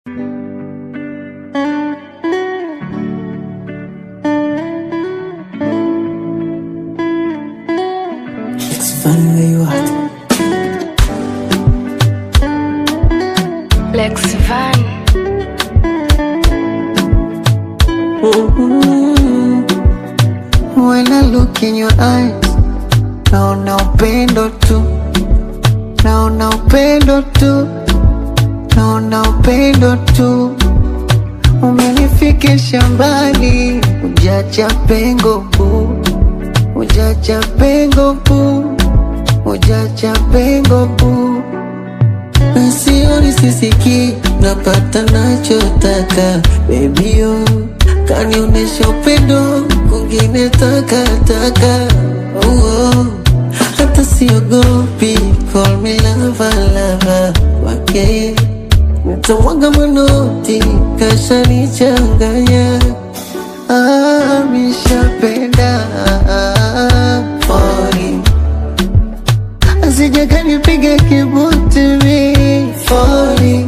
It's funny where you at. Lex Van. When I look in your eyes, naona upendo tu, naona upendo tu, naona upendo tu. Umenifikisha mbali, hujacha pengo bu, hujacha pengo bu, hujacha pengo bu. Sioni sisiki, napata nachotaka, baby yo. Kanionesha upendo, kungine taka taka. Oh, hata siogopi, call me lover lover. Wake, nitamwaga manoti, kasha nichanganya. Mishapenda falling, asijaka nipige kibuti mi falling.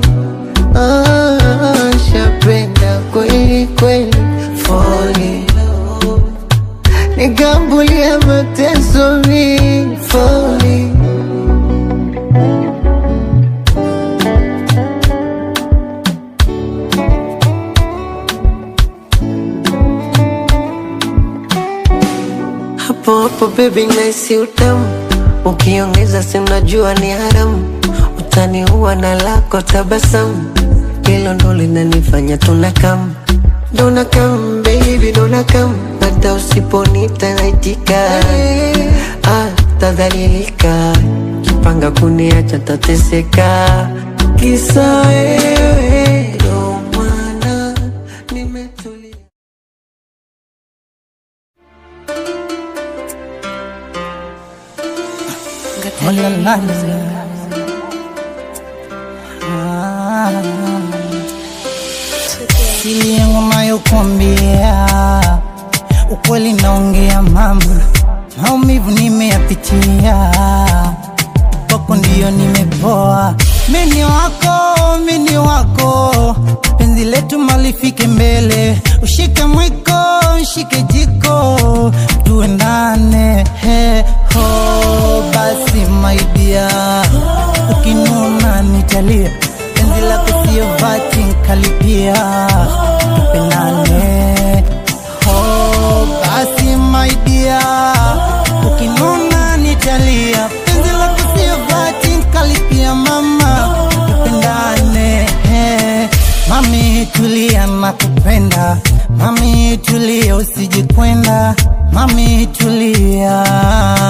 Shapenda kweli kweli falling, nikambulia mateso mi falling. Hapo hapo baby naisi utamu, ukiongeza si unajua ni haramu. Utaniua na lako tabasamu, hilo ndo linanifanya tunakam. Dona kam baby dona kam, hata usiponita naitika. Tadhalilika, kipanga kuniacha tateseka. Kisa wewe ndo maana nimetulia. Oh la la la. Siri yangu nayokuambia, ukweli naongea mama, maumivu nimeyapitia, kwako ndio nimepoa. Mimi wako, penzi letu malifike mbele. Ushike mwiko, ushike jiko, tuendane. Basi my dear, ukinuna nitalia. Penzi lako sio vati nkalipia, tupendane. Basi my dear, ukinuna nitalia. Penzi lako sio vati nkalipia mama, tupendane. Mami tulia nakupenda, mami tulia usijikwenda, mami tulia.